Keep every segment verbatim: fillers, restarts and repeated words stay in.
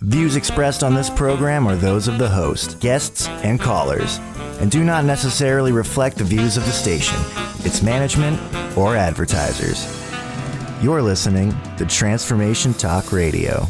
Views expressed on this program are those of the host, guests, and callers, and do not necessarily reflect the views of the station, its management, or advertisers. You're listening to Transformation Talk Radio.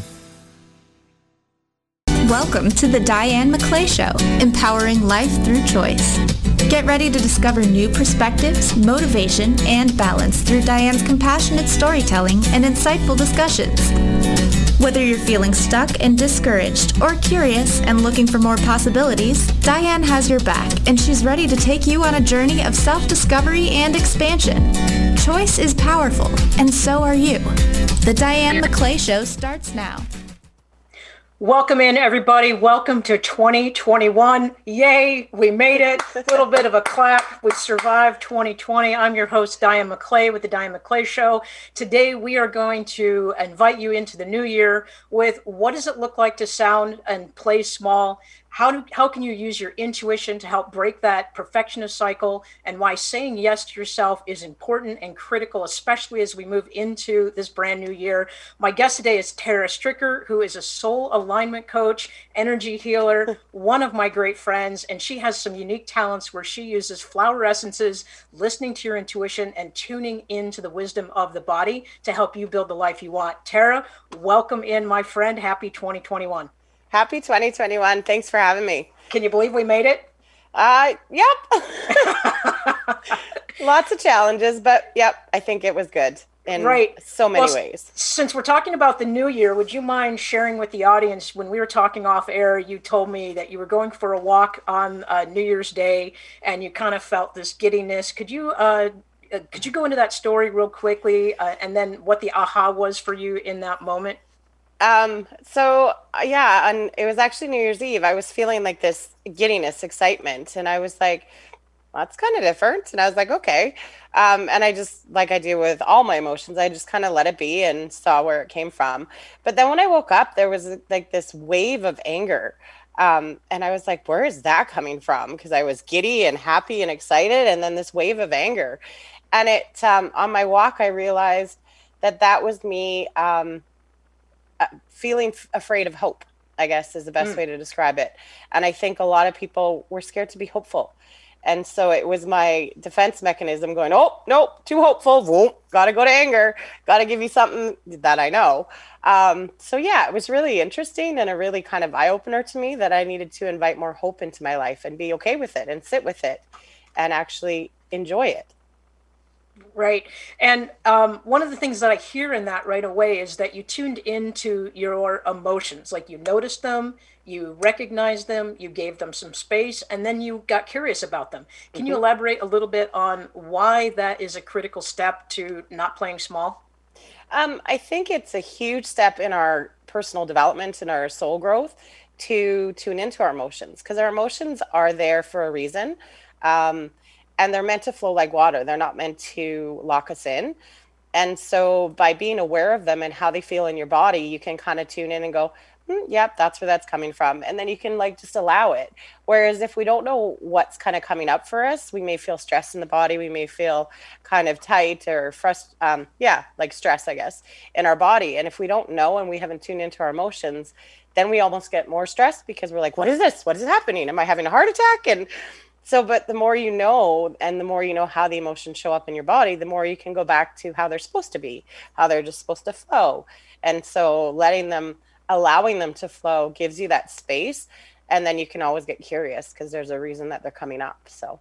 Welcome to the Diane McClay Show, empowering life through choice. Get ready to discover new perspectives, motivation, and balance through Diane's compassionate storytelling and insightful discussions. Whether you're feeling stuck and discouraged or curious and looking for more possibilities, Diane has your back, and she's ready to take you on a journey of self-discovery and expansion. Choice is powerful, and so are you. The Diane McClay Show starts now. Welcome in, everybody. Welcome to twenty twenty-one. Yay, we made it. A little bit of a clap. We survived twenty twenty. I'm your host, Diane McClay, with the Diane McClay Show. Today, we are going to invite you into the new year with what does it look like to sound and play small? How do how can you use your intuition to help break that perfectionist cycle, and why saying yes to yourself is important and critical, especially as we move into this brand new year. My guest today is Tara Stricker, who is a soul alignment coach, energy healer, one of my great friends, and she has some unique talents where she uses flower essences, listening to your intuition, and tuning into the wisdom of the body to help you build the life you want. Tara, welcome in, my friend. Happy twenty twenty-one. Happy twenty twenty-one. Thanks for having me. Can you believe we made it? Uh, yep. Lots of challenges, but yep, I think it was good in right. so many well, ways. Since we're talking about the new year, would you mind sharing with the audience, when we were talking off air, you told me that you were going for a walk on uh, New Year's Day and you kind of felt this giddiness. Could you uh, uh, could you go into that story real quickly uh, and then what the aha was for you in that moment? Um, so yeah, and it was actually New Year's Eve. I was feeling like this giddiness, excitement. And I was like, well, that's kind of different. And I was like, okay. Um, and I just, like I do with all my emotions, I just kind of let it be and saw where it came from. But then when I woke up, there was like this wave of anger. Um, and I was like, where is that coming from? Because I was giddy and happy and excited. And then this wave of anger. And it, um, on my walk, I realized that that was me, um, feeling f- afraid of hope, I guess is the best mm. way to describe it. And I think a lot of people were scared to be hopeful. And so it was my defense mechanism going, oh, nope, too hopeful. Whoa, got to go to anger. Got to give you something that I know. Um, so yeah, it was really interesting and a really kind of eye opener to me that I needed to invite more hope into my life and be okay with it and sit with it and actually enjoy it. Right. And um, one of the things that I hear in that right away is that you tuned into your emotions, like you noticed them, you recognized them, you gave them some space, and then you got curious about them. Can mm-hmm. you elaborate a little bit on why that is a critical step to not playing small? Um, I think it's a huge step in our personal development and our soul growth to tune into our emotions, because our emotions are there for a reason. Um, And they're meant to flow like water. They're not meant to lock us in. And so by being aware of them and how they feel in your body, you can kind of tune in and go, hmm, yep, that's where that's coming from. And then you can like just allow it. Whereas if we don't know what's kind of coming up for us, we may feel stress in the body. We may feel kind of tight or frust- um, yeah, like stress, I guess, in our body. And if we don't know and we haven't tuned into our emotions, then we almost get more stressed because we're like, what is this? What is happening? Am I having a heart attack? And So, but the more you know, and the more you know how the emotions show up in your body, the more you can go back to how they're supposed to be, how they're just supposed to flow. And so letting them, allowing them to flow gives you that space. And then you can always get curious because there's a reason that they're coming up. So.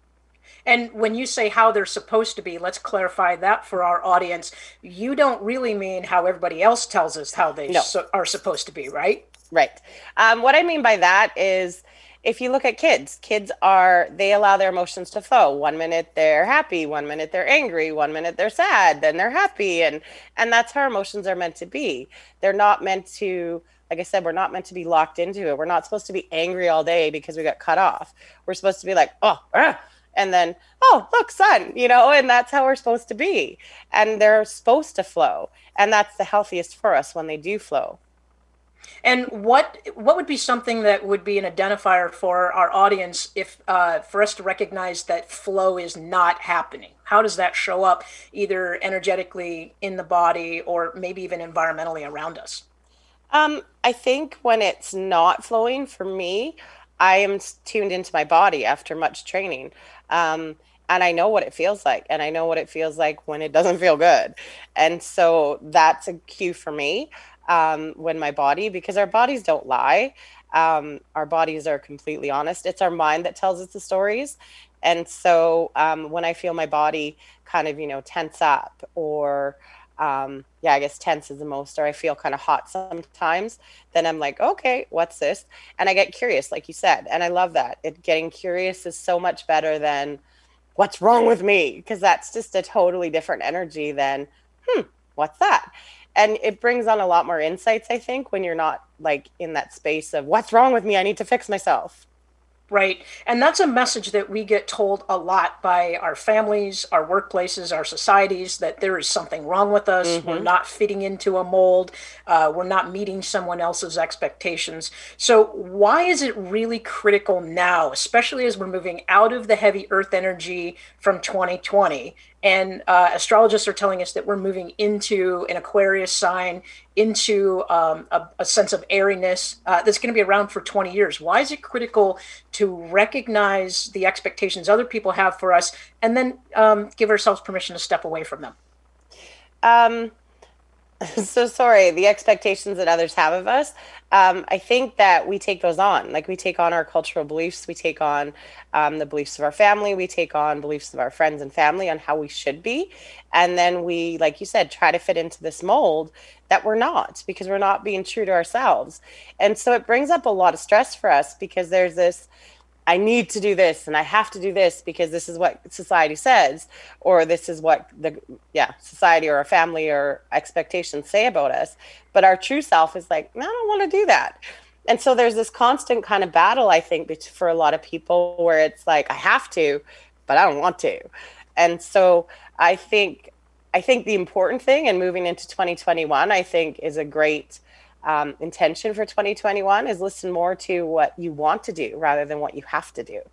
And when you say how they're supposed to be, let's clarify that for our audience. You don't really mean how everybody else tells us how they no. so, are supposed to be, right? Right. Um, what I mean by that is, if you look at kids, kids are, they allow their emotions to flow. One minute they're happy, one minute they're angry, one minute they're sad, then they're happy. And, and that's how emotions are meant to be. They're not meant to, like I said, we're not meant to be locked into it. We're not supposed to be angry all day because we got cut off. We're supposed to be like, oh, ah, and then, oh, look, sun, you know, and that's how we're supposed to be. And they're supposed to flow. And that's the healthiest for us when they do flow. And what what would be something that would be an identifier for our audience if uh, for us to recognize that flow is not happening? How does that show up either energetically in the body or maybe even environmentally around us? Um, I think when it's not flowing for me, I am s- tuned into my body after much training. Um, and I know what it feels like, and I know what it feels like when it doesn't feel good. And so that's a cue for me, um, when my body, because our bodies don't lie. Um, our bodies are completely honest. It's our mind that tells us the stories. And so um, when I feel my body kind of, you know, tense up, or um yeah, I guess tense is the most, or I feel kind of hot sometimes, then I'm like, okay, what's this? And I get curious, like you said, and I love that. It Getting curious is so much better than what's wrong with me, because that's just a totally different energy than hmm what's that. And it brings on a lot more insights, I think, when you're not like in that space of what's wrong with me, I need to fix myself. Right. And that's a message that we get told a lot by our families, our workplaces, our societies, that there is something wrong with us. We're Hmm. not fitting into a mold. Uh, we're not meeting someone else's expectations. So, why is it really critical now, especially as we're moving out of the heavy earth energy from twenty twenty? And uh, astrologists are telling us that we're moving into an Aquarius sign, into um, a, a sense of airiness uh, that's going to be around for twenty years. Why is it critical to recognize the expectations other people have for us, and then um, give ourselves permission to step away from them? Um, so sorry, the expectations that others have of us. Um, I think that we take those on. Like, we take on our cultural beliefs, we take on um, the beliefs of our family, we take on beliefs of our friends and family on how we should be. And then we, like you said, try to fit into this mold that we're not, because we're not being true to ourselves. And so it brings up a lot of stress for us, because there's this, I need to do this and I have to do this because this is what society says, or this is what the yeah society or our family or expectations say about us. But our true self is like, no, I don't want to do that. And so there's this constant kind of battle, I think, bet- for a lot of people, where it's like, I have to, but I don't want to. And so I think I think the important thing, and moving into twenty twenty-one, I think, is a great um, intention for twenty twenty-one, is listen more to what you want to do rather than what you have to do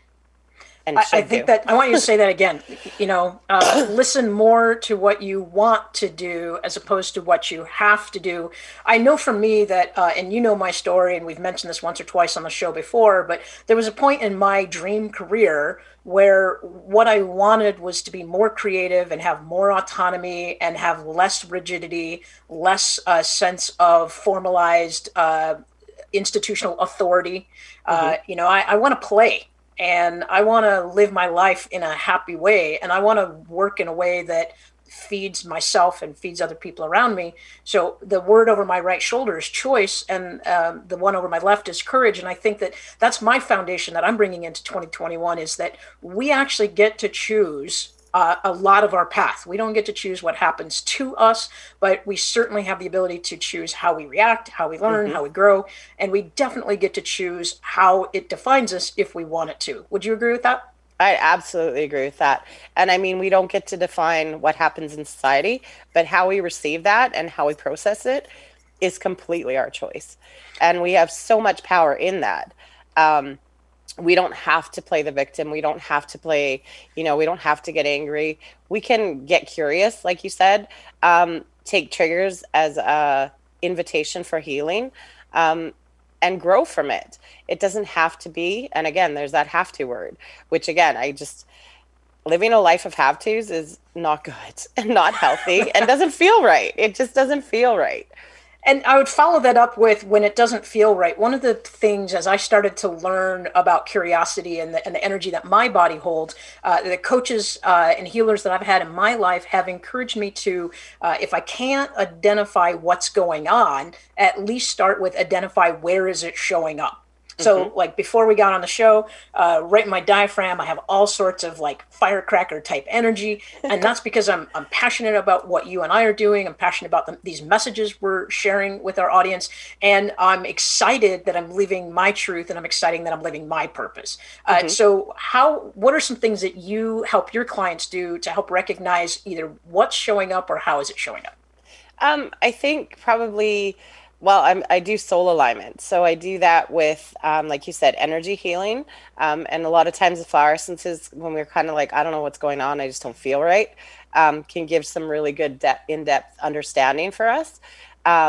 and I, I should think do. that I want you to say that again. You know, uh, listen more to what you want to do as opposed to what you have to do. I know for me that, uh, and you know my story, and we've mentioned this once or twice on the show before, but there was a point in my dream career where what I wanted was to be more creative and have more autonomy and have less rigidity, less uh, sense of formalized uh, institutional authority. Hmm. Uh, you know, I, I want to play, and I want to live my life in a happy way, and I want to work in a way that feeds myself and feeds other people around me. So the word over my right shoulder is choice, and um, the one over my left is courage. And I think that that's my foundation that I'm bringing into twenty twenty-one, is that we actually get to choose uh, a lot of our path. We don't get to choose what happens to us, but we certainly have the ability to choose how we react, how we learn, Hmm. how we grow, and we definitely get to choose how it defines us if we want it to. Would you agree with that? I absolutely agree with that. And I mean, we don't get to define what happens in society, but how we receive that and how we process it is completely our choice. And we have so much power in that. Um, we don't have to play the victim. We don't have to play, you know, we don't have to get angry. We can get curious, like you said, um, take triggers as a invitation for healing, um, and grow from it. It doesn't have to be, and again, there's that have to word, which again, I just, living a life of have tos is not good and not healthy and doesn't feel right. It just doesn't feel right. And I would follow that up with, when it doesn't feel right. One of the things, as I started to learn about curiosity and the, and the energy that my body holds, uh, the coaches uh, and healers that I've had in my life have encouraged me to, uh, if I can't identify what's going on, at least start with identify where is it showing up. So, Hmm. like before we got on the show, uh, right in my diaphragm, I have all sorts of like firecracker type energy, and that's because I'm I'm passionate about what you and I are doing. I'm passionate about the, these messages we're sharing with our audience, and I'm excited that I'm living my truth, and I'm excited that I'm living my purpose. Uh, Hmm. so, how? What are some things that you help your clients do to help recognize either what's showing up or how is it showing up? Um, I think probably, well, I'm, I do soul alignment. So I do that with, um, like you said, energy healing. Um, and a lot of times the flower essences, when we're kind of like, I don't know what's going on, I just don't feel right, um, can give some really good depth, in-depth understanding for us. Um,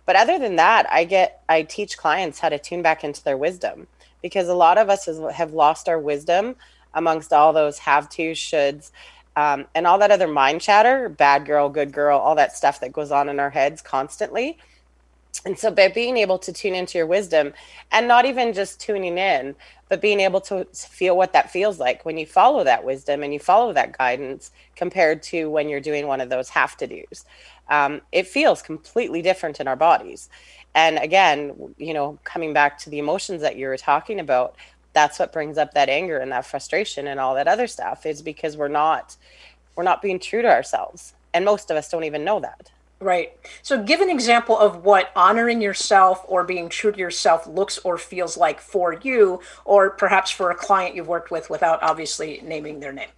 But other than that, I get, I teach clients how to tune back into their wisdom, because a lot of us has, have lost our wisdom amongst all those have to, shoulds, um, and all that other mind chatter, bad girl, good girl, all that stuff that goes on in our heads constantly. And so by being able to tune into your wisdom, and not even just tuning in, but being able to feel what that feels like when you follow that wisdom and you follow that guidance compared to when you're doing one of those have to do's. Um, it feels completely different in our bodies. And again, you know, coming back to the emotions that you were talking about, that's what brings up that anger and that frustration and all that other stuff, is because we're not, we're not being true to ourselves. And most of us don't even know that. Right. So give an example of what honoring yourself or being true to yourself looks or feels like for you, or perhaps for a client you've worked with, without obviously naming their name.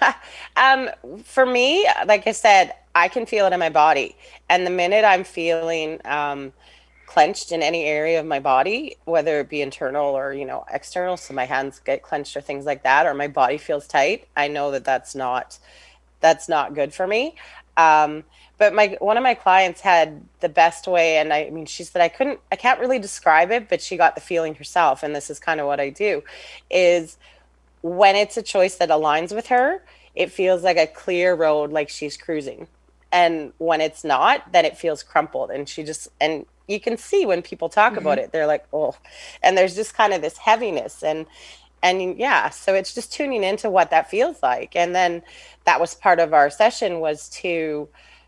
um, for me, like I said, I can feel it in my body. And the minute I'm feeling um, clenched in any area of my body, whether it be internal or, you know, external, so my hands get clenched or things like that, or my body feels tight, I know that that's not, that's not good for me. Um, But my one of my clients had the best way, and I, I mean, she said I couldn't, I can't really describe it, but she got the feeling herself, and this is kind of what I do, is when it's a choice that aligns with her, it feels like a clear road, like she's cruising. And when it's not, then it feels crumpled, and she just, and you can see when people talk mm-hmm. about it, they're like, oh, and there's just kind of this heaviness, and and yeah, so it's just tuning into what that feels like. And then that was part of our session, was to,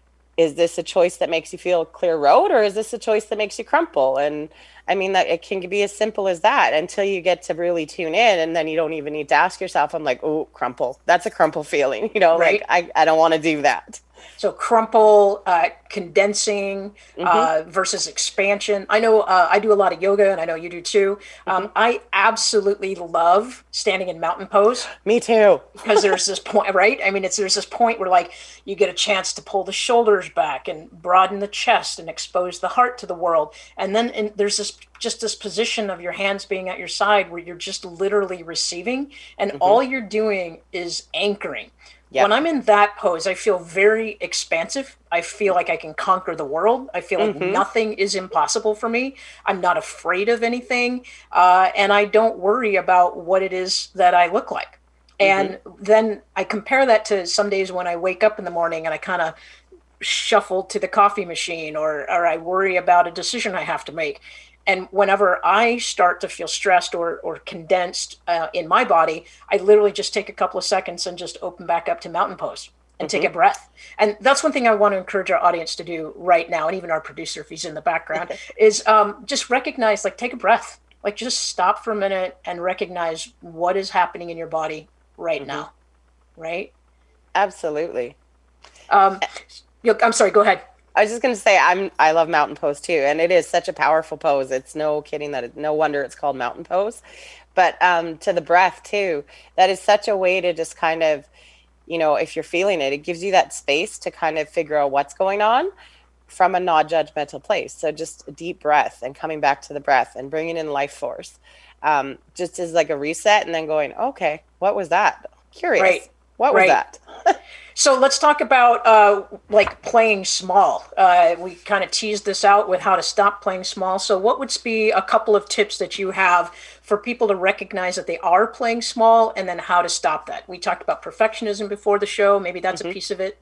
is this a choice that makes you feel a clear road, or is this a choice that makes you crumple? And I mean, that it can be as simple as that until you get to really tune in, and then you don't even need to ask yourself, I'm like, oh, crumple. That's a crumple feeling, you know, right. like I, I don't want to do that. So crumple, uh, condensing mm-hmm. uh, versus expansion. I know uh, I do a lot of yoga, and I know you do too. Um, mm-hmm. I absolutely love standing in mountain pose. Me too. Because there's this point, right? I mean, it's there's this point where like you get a chance to pull the shoulders back and broaden the chest and expose the heart to the world. And then in, there's this just this position of your hands being at your side where you're just literally receiving, and mm-hmm. all you're doing is anchoring. Yep. When I'm in that pose, I feel very expansive. I feel like I can conquer the world. I feel like mm-hmm. nothing is impossible for me. I'm not afraid of anything. Uh, and I don't worry about what it is that I look like. And mm-hmm. then I compare that to some days when I wake up in the morning and I kind of shuffle to the coffee machine, or, or I worry about a decision I have to make. And whenever I start to feel stressed or, or condensed uh, in my body, I literally just take a couple of seconds and just open back up to mountain pose and mm-hmm. take a breath. And that's one thing I want to encourage our audience to do right now, and even our producer, if he's in the background, is um, just recognize, like, take a breath. Like, just stop for a minute and recognize what is happening in your body right mm-hmm. now, right? Absolutely. Um, I'm sorry, go ahead. I was just going to say, I'm, I love mountain pose too. And it is such a powerful pose. It's no kidding that it, no wonder it's called mountain pose, but um, to the breath too, that is such a way to just kind of, you know, if you're feeling it, it gives you that space to kind of figure out what's going on from a non-judgmental place. So just a deep breath and coming back to the breath and bringing in life force, um, just as like a reset, and then going, okay, what was that? Curious. Right. What was right. that? So let's talk about uh, like playing small. Uh, we kind of teased this out with how to stop playing small. So what would be a couple of tips that you have for people to recognize that they are playing small, and then how to stop that? We talked about perfectionism before the show. Maybe that's mm-hmm. a piece of it.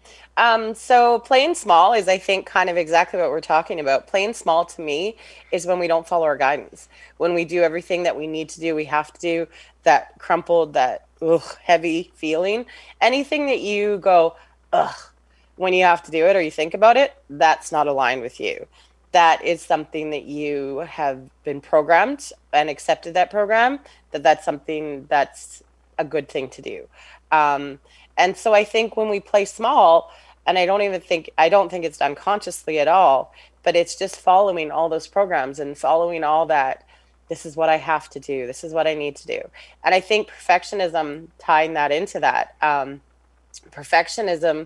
Um, so playing small is, I think, kind of exactly what we're talking about. Playing small to me is when we don't follow our guidance. When we do everything that we need to do, we have to do, that crumpled, that ugh, heavy feeling. Anything that you go, ugh, when you have to do it or you think about it, that's not aligned with you. That is something that you have been programmed and accepted that program, that that's something that's a good thing to do. Um, and so I think when we play small, and I don't even think, I don't think it's done consciously at all, but it's just following all those programs and following all that. This is what I have to do. This is what I need to do. And I think perfectionism, tying that into that, um, perfectionism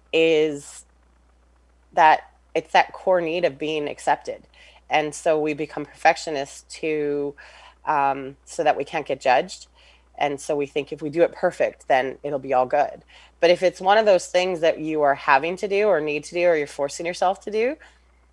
is that it's that core need of being accepted. And so we become perfectionists to, um, so that we can't get judged. And so we think if we do it perfect, then it'll be all good. But if it's one of those things that you are having to do or need to do, or you're forcing yourself to do,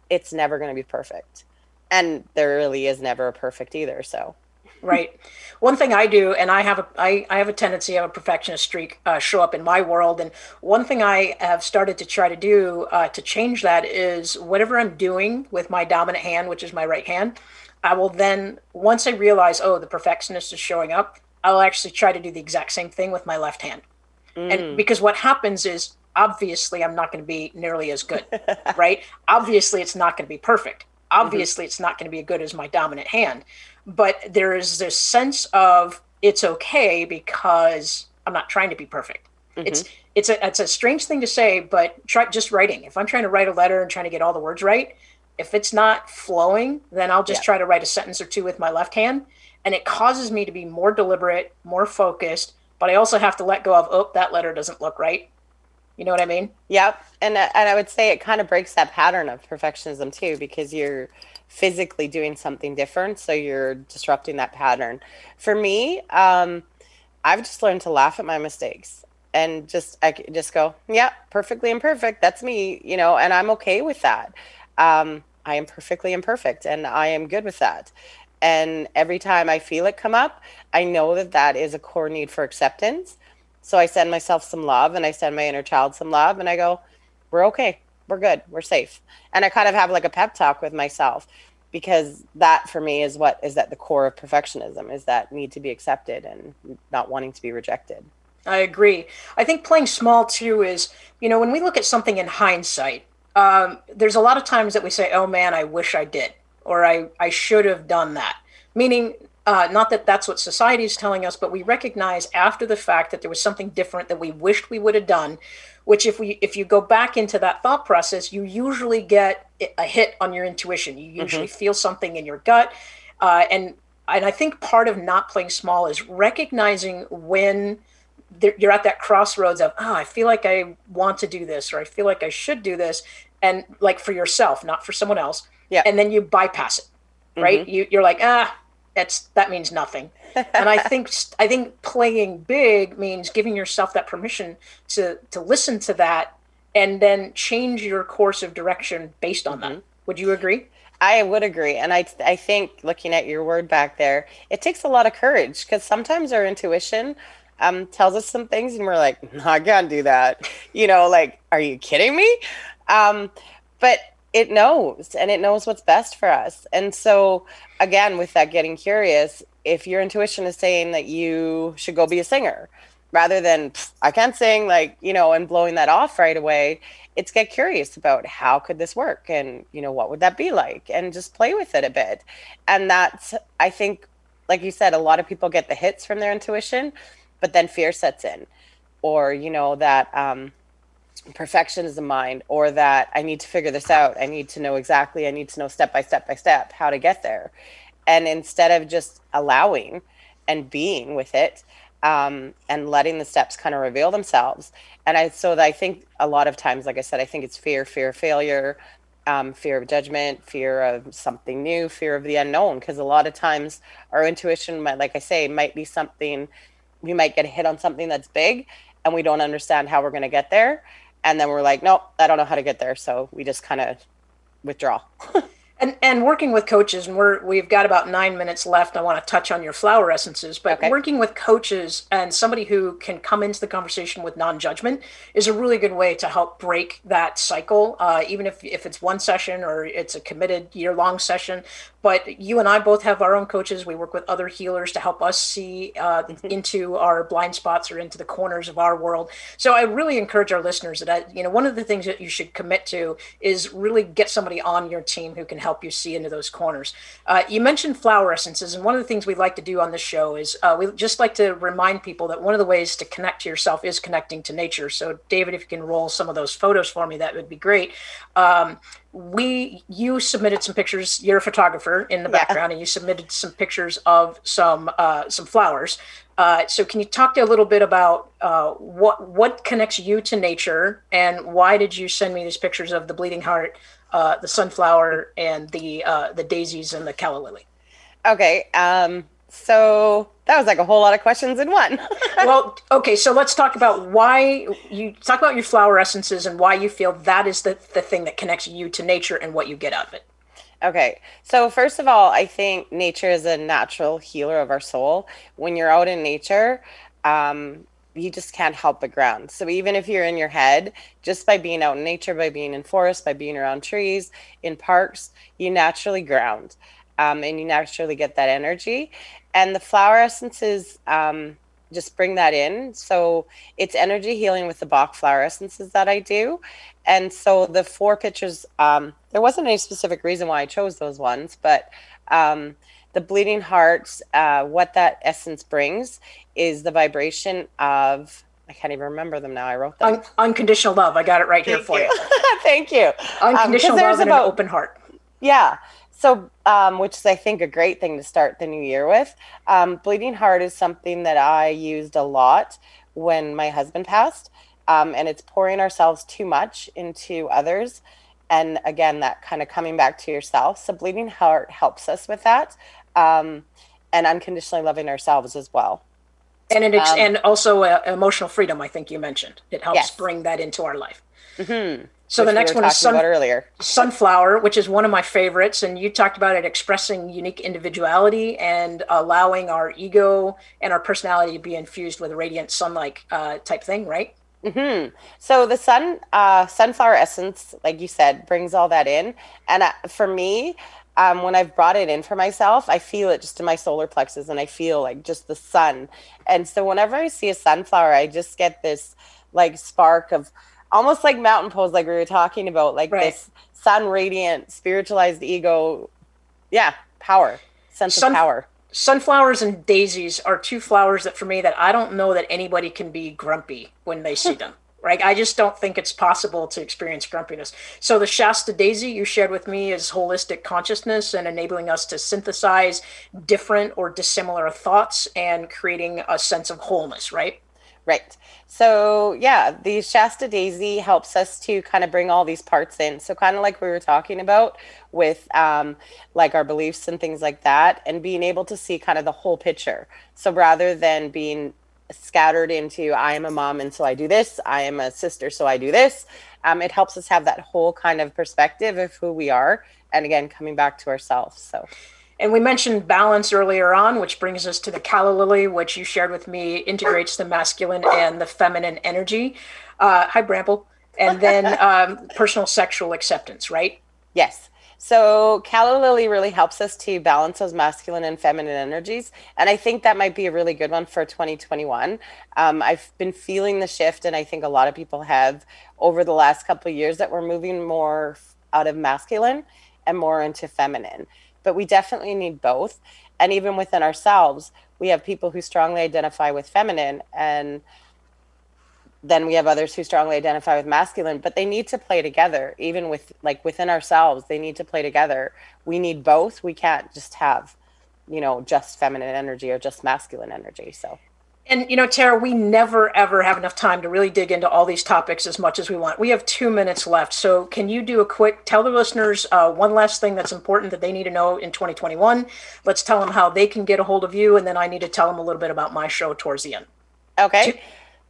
it's never going to be perfect. And there really is never a perfect either. So, right. One thing I do, and I have a, I, I have a tendency, I have a perfectionist streak uh, show up in my world. And one thing I have started to try to do uh, to change that is whatever I'm doing with my dominant hand, which is my right hand, I will then, once I realize, oh, the perfectionist is showing up, I'll actually try to do the exact same thing with my left hand. Mm. And because what happens is, obviously, I'm not going to be nearly as good, right? Obviously, it's not going to be perfect. Obviously, mm-hmm. it's not going to be as good as my dominant hand. But there is this sense of it's okay because I'm not trying to be perfect. Mm-hmm. It's it's a it's a strange thing to say, but try just writing. If I'm trying to write a letter and trying to get all the words right, if it's not flowing, then I'll just yeah. try to write a sentence or two with my left hand. And it causes me to be more deliberate, more focused, but I also have to let go of, oh, that letter doesn't look right. You know what I mean? Yep. And and I would say it kind of breaks that pattern of perfectionism too, because you're physically doing something different. So you're disrupting that pattern. For me, um, I've just learned to laugh at my mistakes and just, I just go, yeah, perfectly imperfect. That's me, you know, and I'm okay with that. Um, I am perfectly imperfect and I am good with that. And every time I feel it come up, I know that that is a core need for acceptance. So I send myself some love and I send my inner child some love and I go, we're okay. We're good. We're safe. And I kind of have like a pep talk with myself, because that for me is what is at the core of perfectionism, is that need to be accepted and not wanting to be rejected. I agree. I think playing small too is, you know, when we look at something in hindsight, um, there's a lot of times that we say, oh man, I wish I did, or I, I should have done that. Meaning, Uh, not that that's what society is telling us, but we recognize after the fact that there was something different that we wished we would have done, which if we if you go back into that thought process, you usually get a hit on your intuition. You usually mm-hmm. feel something in your gut. Uh, and, and I think part of not playing small is recognizing when there, you're at that crossroads of, oh, I feel like I want to do this, or I feel like I should do this. And like for yourself, not for someone else. Yeah. And then you bypass it, right? Mm-hmm. You, you're like, ah, That's that means nothing. And I think I think playing big means giving yourself that permission to to listen to that and then change your course of direction based on mm-hmm. that. Would you agree? I would agree. And I I think looking at your word back there, it takes a lot of courage, because sometimes our intuition um, tells us some things and we're like, no, I can't do that. You know, like, are you kidding me? Um, but it knows, and it knows what's best for us. And so again, with that getting curious, if your intuition is saying that you should go be a singer, rather than I can't sing, like, you know, and blowing that off right away, it's get curious about how could this work? And, you know, what would that be like? And just play with it a bit. And that's, I think, like you said, a lot of people get the hits from their intuition, but then fear sets in, or, you know, that, um, perfectionism mind, or that I need to figure this out. I need to know exactly, I need to know step by step by step how to get there. And instead of just allowing and being with it, um, and letting the steps kind of reveal themselves. And I, so that I think a lot of times, like I said, I think it's fear, fear of failure, um, fear of judgment, fear of something new, fear of the unknown. Because a lot of times our intuition might, like I say, might be something, we might get a hit on something that's big and we don't understand how we're going to get there. And then we're like, nope, I don't know how to get there. So we just kind of withdraw. And and working with coaches, and we're, we've got about nine minutes left. I want to touch on your flower essences, but okay. Working with coaches and somebody who can come into the conversation with non-judgment is a really good way to help break that cycle, uh, even if, if it's one session or it's a committed year-long session. But you and I both have our own coaches. We work with other healers to help us see uh, into our blind spots or into the corners of our world. So I really encourage our listeners that, I, you know, one of the things that you should commit to is really get somebody on your team who can help help you see into those corners. Uh, you mentioned flower essences, and one of the things we like to do on this show is uh, we just like to remind people that one of the ways to connect to yourself is connecting to nature. So David, if you can roll some of those photos for me, that would be great. Um, we, you submitted some pictures, you're a photographer in the yeah. background, and you submitted some pictures of some, uh, some flowers. Uh, so can you talk to a little bit about uh, what, what connects you to nature, and why did you send me these pictures of the bleeding heart, uh, the sunflower, and the uh, the daisies and the calla lily? Okay. Um, So that was like a whole lot of questions in one. Well, okay, so let's talk about why you talk about your flower essences and why you feel that is the, the thing that connects you to nature and what you get out of it. Okay, so first of all, I think nature is a natural healer of our soul. When you're out in nature, um, you just can't help but ground. So even if you're in your head, just by being out in nature, by being in forests, by being around trees, in parks, you naturally ground, um, and you naturally get that energy. And the flower essences um, just bring that in. So it's energy healing with the Bach flower essences that I do. And so the four pictures, um, there wasn't any specific reason why I chose those ones, but um, the bleeding hearts, uh, what that essence brings is the vibration of, I can't even remember them now. I wrote them. Un- unconditional love. I got it right here Thank for you. you. Thank you. Unconditional um, love and about, an open heart. Yeah. So, um, which is, I think, a great thing to start the new year with. Um, bleeding heart is something that I used a lot when my husband passed. Um, and it's pouring ourselves too much into others. And again, that kind of coming back to yourself. So bleeding heart helps us with that. Um, and unconditionally loving ourselves as well. And it ex- um, and also uh, emotional freedom, I think you mentioned. It helps yes. bring that into our life. Mm-hmm. So which the next we were one is sun- about earlier. sunflower, which is one of my favorites. And you talked about it expressing unique individuality and allowing our ego and our personality to be infused with a radiant sunlight uh, type thing, right? Mm-hmm. So the sun, uh, sunflower essence, like you said, brings all that in. And uh, for me, um, when I've brought it in for myself, I feel it just in my solar plexus, and I feel like just the sun. And so whenever I see a sunflower, I just get this like spark of almost like mountain pose, like we were talking about, like right. this sun radiant, spiritualized ego. Yeah, power, sense sun- of power. Sunflowers and daisies are two flowers that for me that I don't know that anybody can be grumpy when they see them, right? I just don't think it's possible to experience grumpiness. So the Shasta daisy you shared with me is holistic consciousness and enabling us to synthesize different or dissimilar thoughts and creating a sense of wholeness, right? Right. So yeah, the Shasta daisy helps us to kind of bring all these parts in. So kind of like we were talking about with um, like our beliefs and things like that, and being able to see kind of the whole picture. So rather than being scattered into, I am a mom and so I do this, I am a sister so I do this, um, it helps us have that whole kind of perspective of who we are. And again, coming back to ourselves. So. And we mentioned balance earlier on, which brings us to the calla lily, which you shared with me, integrates the masculine and the feminine energy. Uh, hi, Bramble. And then um, personal sexual acceptance, right? Yes. So calla lily really helps us to balance those masculine and feminine energies. And I think that might be a really good one for twenty twenty-one. Um, I've been feeling the shift, and I think a lot of people have over the last couple of years, that we're moving more out of masculine and more into feminine. But we definitely need both. And even within ourselves, we have people who strongly identify with feminine, and then we have others who strongly identify with masculine, but they need to play together. Even with like within ourselves, they need to play together. We need both. We can't just have, you know, just feminine energy or just masculine energy. So. And, you know, Tara, we never, ever have enough time to really dig into all these topics as much as we want. We have two minutes left. So can you do a quick, tell the listeners uh, one last thing that's important that they need to know in twenty twenty-one. Let's tell them how they can get a hold of you. And then I need to tell them a little bit about my show towards the end. Okay.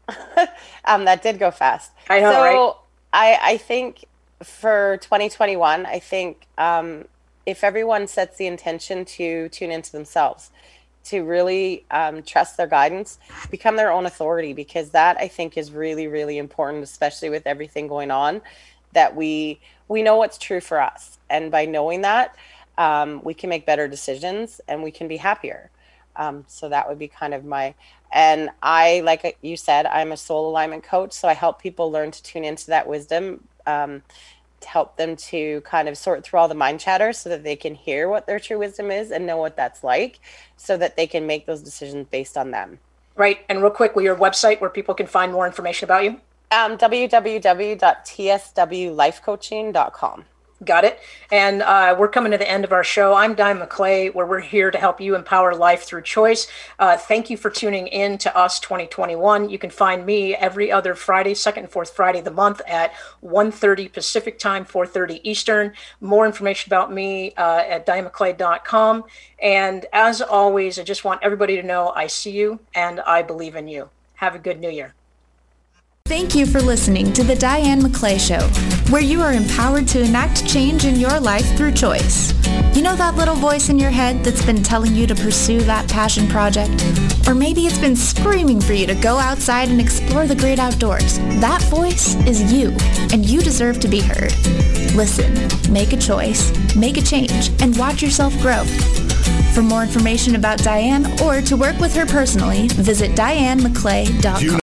um, that did go fast. I know, so right? I, I think for twenty twenty-one, I think um, if everyone sets the intention to tune into themselves, to really um, trust their guidance, become their own authority, because that I think is really, really important, especially with everything going on, that we we know what's true for us. And by knowing that, um, we can make better decisions and we can be happier. Um, so that would be kind of my, and I, like you said, I'm a soul alignment coach. So I help people learn to tune into that wisdom, um, to help them to kind of sort through all the mind chatter so that they can hear what their true wisdom is and know what that's like, so that they can make those decisions based on them. Right. And real quick, your website where people can find more information about you? Um, w w w dot t s w life coaching dot com. Got it. And uh, we're coming to the end of our show. I'm Diane McClay, where we're here to help you empower life through choice. Uh, thank you for tuning in to us twenty twenty-one. You can find me every other Friday, second and fourth Friday of the month at one thirty Pacific time, four thirty Eastern. More information about me uh, at diane mcclay dot com. And as always, I just want everybody to know I see you and I believe in you. Have a good New Year. Thank you for listening to The Diane McClay Show, where you are empowered to enact change in your life through choice. You know that little voice in your head that's been telling you to pursue that passion project? Or maybe it's been screaming for you to go outside and explore the great outdoors. That voice is you, and you deserve to be heard. Listen, make a choice, make a change, and watch yourself grow. For more information about Diane or to work with her personally, visit diane mcclay dot com.